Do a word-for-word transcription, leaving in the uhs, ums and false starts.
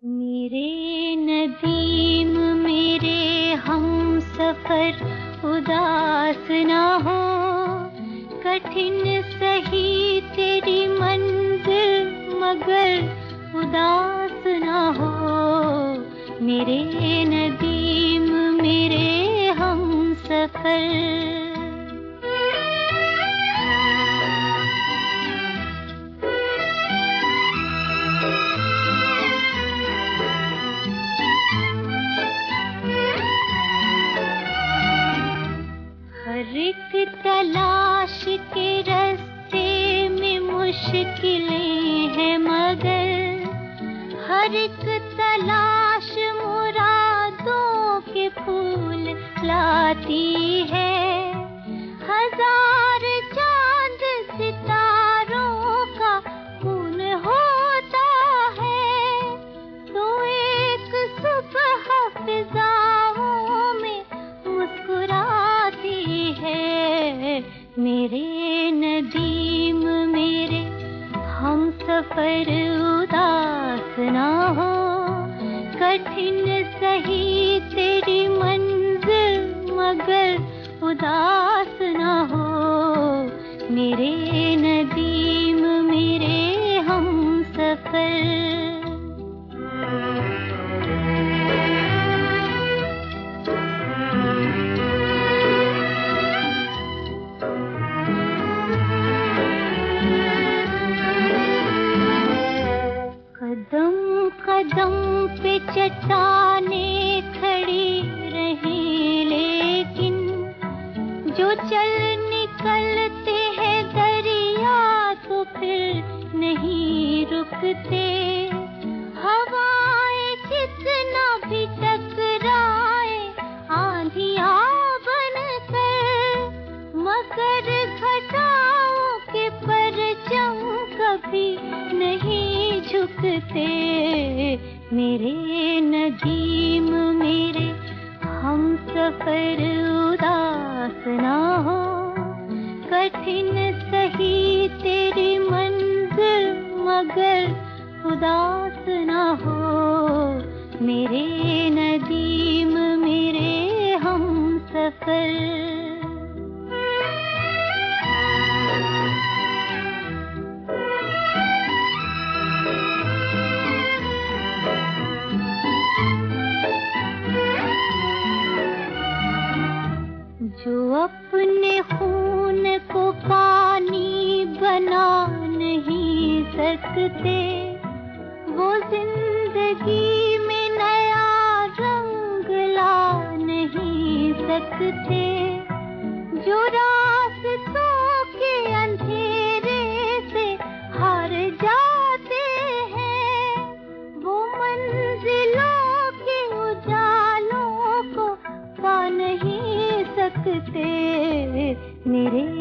मेरे नदीम मेरे हम सफर उदास ना हो, कठिन सही तेरी मंजिल मगर उदास ना हो। मेरे नदीम मेरे हम सफर। हर एक तलाश के रास्ते में मुश्किलें हैं मगर हर एक तलाश मुरादों के फूल लाती है। हजार चांद सितारों का खून होता है तो एक सुबह फिजाओं में मुस्कुराती है। मेरे नदीम मेरे हम सफर उदास ना हो, कठिन सही तेरी मंजिल मगर उदास ना हो। मेरे नदीम मेरे हम सफर। कदम कदम पे चट्टानें खड़ी रही लेकिन जो चल निकलते हैं दरिया तो फिर नहीं रुकते। हवाएं कितना भी टकराए आंधियां बनकर मगर घटाओं के परचम कभी नहीं झुकते। मेरे नदीम मेरे हम सफर उदास ना हो, कठिन सही तेरी मंजिल मगर उदास ना हो। मेरे नदीम मेरे हम सफर। जो अपने खून को पानी बना नहीं सकते वो जिंदगी में नया रंग ला नहीं सकते। जो रास्तों के अंधेरे से हार जाते हैं वो मंजिलों के उजालों को पा नहीं सकते। मेरे